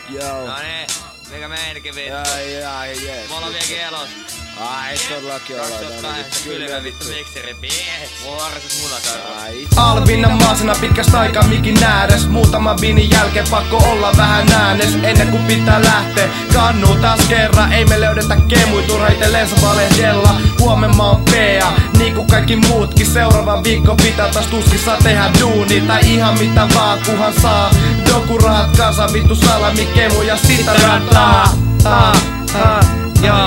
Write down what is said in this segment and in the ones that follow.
Joo. No niin, mikä meininki vittu? Jaa, jees. Me ollaan vieläkin elos. Ai, todellakin ollaan. 2008 kylmä vittu mikseri, bitch. Mulla on arvoiset munakarvat. Ai. Alvina maasena pitkästä aikaa mikin ääres. Muutama biinin jälkeen pakko olla vähän äänes. Ennen kuin pitää lähteä kannuu taas kerran. Ei me löydetä kemui turha itellensä valehdella. Huomenna on PA, niinku kaikki muutkin. Seuraava viikko pitää taas tuskissa tehdä duuni. Tai ihan mitä vaan kuhan saa. Dokurahat kanssa vittu salami kemu ja sitä rataa. Joo,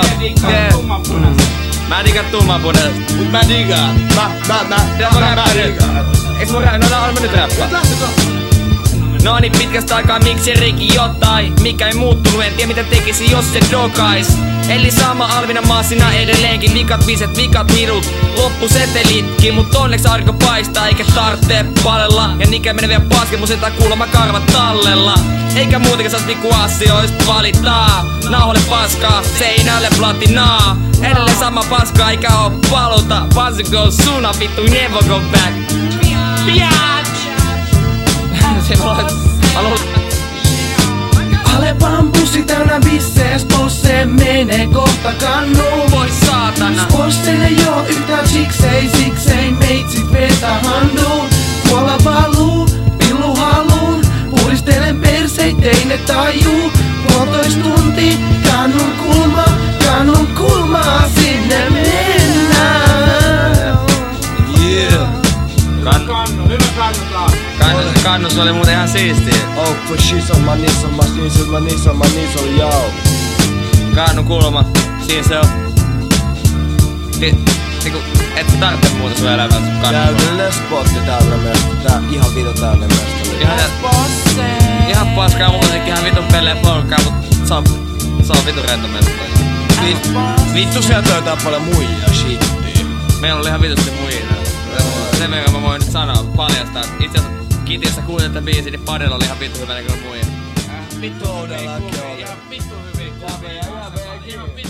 mä en digaa tummanpunaisesta. Mut mä digaan. Mä digaan. Eiks mun no on mä nyt räppää. No niin pitkästä aikaa mikserikin jotain. Mikä ei muuttunut, en tiedä mitä tekisi jos se dokais. Eli sama Alvina maasina edelleenkin. Vikat viset, vikat hirut, loppusetelitkin. Mut onneksi aurinko paistaa eikä tarvitse palella. Ja nikä menee vielä pasken, mun setää kuulemma karvat tallella. Eikä muutenkin saas pikku asioista valittaa. Nauhalle paskaa, seinälle platinaa. Edelleen sama paskaa eikä oo paluta. Once it goes soon, vittu never go back. Se Alepan bussi täynnä bissees, posse menee kohta kannuun. voi saatana. Posseille joo yhtään siksei meitsit vetä handuun. Kuolla valuu, pillu haluun, puhdistelen perseit, ne tajuu. 1,5 tunti, kannun kulmaa, sinne mennään. Yeah. Kannus oli muuten ihan siistiä. Oh, for shit on my niso, yo. Kannun kulma, siinä se on. Niinku, et tarvitse muuta sun elämää sun kannun. Täydellinen spotti tällä mestä. Tää ihan vitun täydellinen mestä. Ihan paskaa muutenkin, ihan vitun pelleä porukkaa, mut se on vitun rento mestä. Vittu sieltä löytää paljon muijia, shittiä. Meillä oli ihan vitusti muina. Sen verran mä voin nyt sanoa, paljastaa, että itse asiassa Kitissä kuulit tätä biisiä, niin Padella oli ihan vittu hyvä näköinen muija. Vittu todellakin oli. Ihan vittu hyvin kuvia.